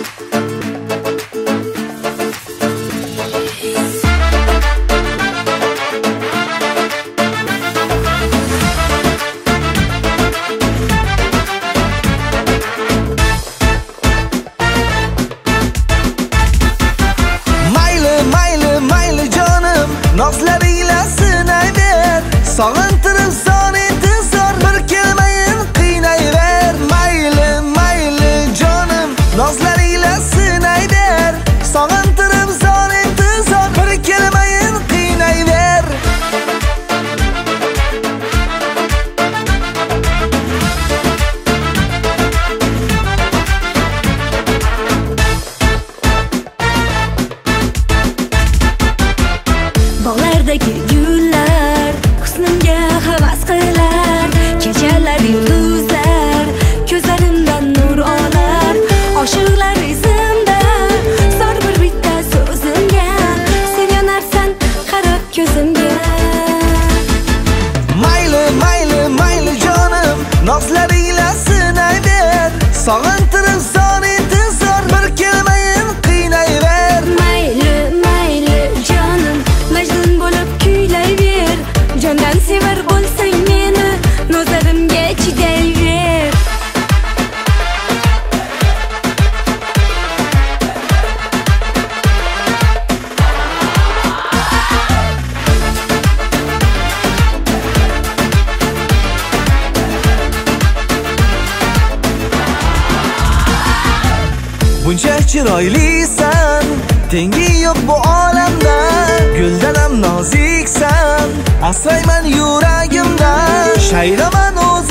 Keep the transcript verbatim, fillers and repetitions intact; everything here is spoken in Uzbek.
Nozlaringla sinayver, sog'intirib son intizor, bir kelmayin qiynayver. Mayli, mayli jonim, nozlaringla sinayver, sog'intirib son intizor, bir kelmayin qiynayver. Bog'lardagi gullar husnimga havas qilar, kechalar yulduzlar ko'zlarimdan nur olar. Oshiqlar izimda zor bir bitta so'zimga, sen yonarsan qarab ko'zimga. Mayli, mayli, mayli jonim, nozlaringla sinayver, sog'intirib son intizor, bir kelmayin qiynayver. Mayli, mayli jonim, Majnun bo'lib kuylayver, jondan sevar bo'lsang meni, nazarimga chidayver. Buncha chiroylisan, tengi yo'q bu olamda, guldan ham noziksan, asrayman yuragimda, shayraman o'z